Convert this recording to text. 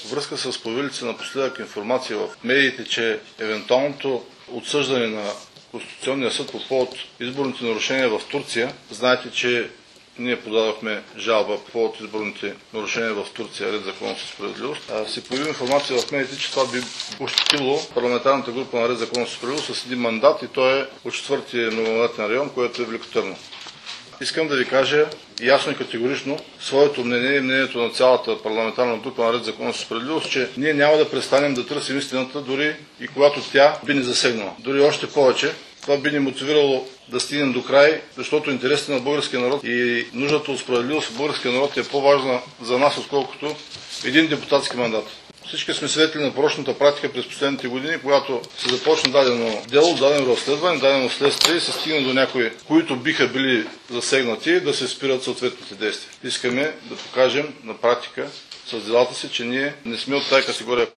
връзка с появилите се напоследък информация в медиите, че евентуалното отсъждане на Конституционния съд по повод изборните нарушения в Турция, знаете, че ние подадохме жалба по повод изборните нарушения в Турция, Ред, законност и справедливост. Се появи информация в медиите, че това би ощетило парламентарната група на Ред, законност и справедливост с един мандат и той е от 4-ти многомандатен район, което е Велико Търново. Искам да ви кажа ясно и категорично своето мнение и мнението на цялата парламентарна група на Ред, законност и справедливост, че ние няма да престанем да търсим истината, дори и когато тя би ни засегнала. Дори още повече, това би ни мотивирало да стигнем до край, защото интересите на българския народ и нуждата от справедливост в българския народ е по-важна за нас, отколкото един депутатски мандат. Всички сме свидетели на порочната практика през последните години, когато се започне дадено дело, дадено разследване, дадено следствие и се стигне до някои, които биха били засегнати, да се спират съответните действия. Искаме да покажем на практика с делата си, че ние не сме от тази категория.